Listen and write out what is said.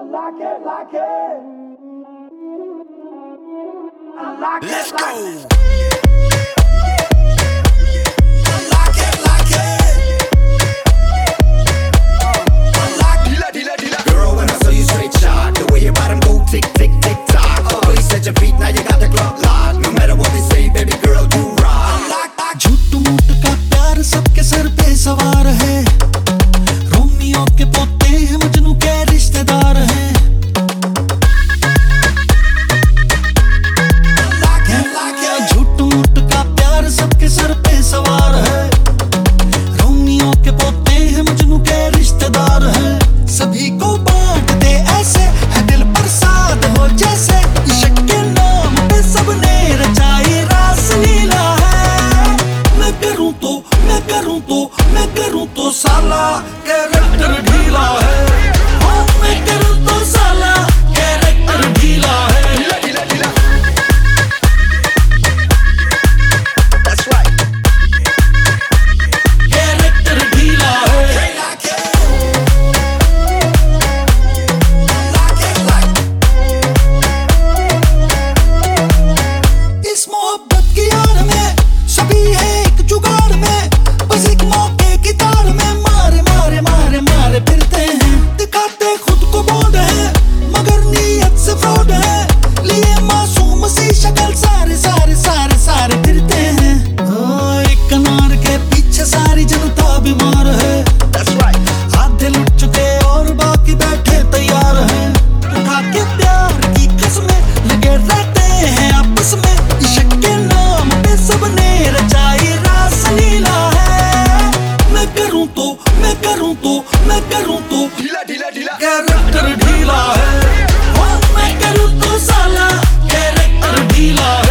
like it, like it. I like Let's it, go. like it. Girl, when I saw you straight shot, the way your bottom go tick, tick, tick, tock. Oh, you set your feet, now you got the clock locked. No matter what they say, baby girl, you rock. झूठ मूठ का प्यार सबके sir पे सवार है। Romeo के पोते हैं, मजनू के रिश्तेदार हैं। झूठ मूठ का प्यार सबके सर पे सवार है। रोमियो के पोते हैं, मजनू के रिश्तेदार हैं। सभी को बांट दे ऐसे, है दिल प्रसाद हो जैसे। इश्क के नाम पे सबने रचाई रासलीला है। मैं करूं तो साला कैरेक्टर ढीला है। हाँ, मैं करूं तो साला कैरेक्टर ढीला है। That's right. कैरेक्टर ढीला है। इस मोहब्बत की आड़ में सभी है एक जुगाड़ में। बस एक मौके की ताड़ में मारे मारे मारे मारे फिरते हैं। दिखाते खुद को बोल्ड है, मगर नीयत से फ्रॉड है। लिए मासूम सी शक्ल सारे सारे सारे सारे फिरते हैं। एक अनार के पीछे सारी जनता बीमार है। That's right. आधे लुट चुके और बाकी बैठे तैयार हैं। उठा के प्यार की कसमें लगे रहते हैं आपस में। इश्क के नाम पे सबने रचाई रासलीला है। मैं करूं तो ढीला कैरेक्टर ढीला है। हाँ, मैं करूं तो साला कैरेक्टर ढीला है।